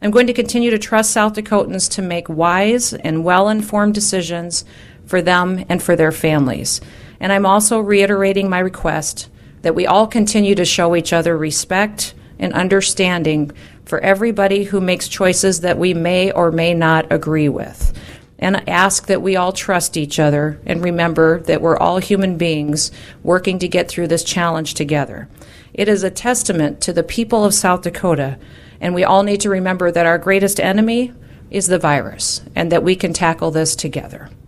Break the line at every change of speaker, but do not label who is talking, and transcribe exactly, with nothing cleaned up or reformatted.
I'm going to continue to trust South Dakotans to make wise and well-informed decisions for them and for their families. And I'm also reiterating my request that we all continue to show each other respect and understanding for everybody who makes choices that we may or may not agree with. And I ask that we all trust each other and remember that we're all human beings working to get through this challenge together. It is a testament to the people of South Dakota, and we all need to remember that our greatest enemy is the virus and that we can tackle this together.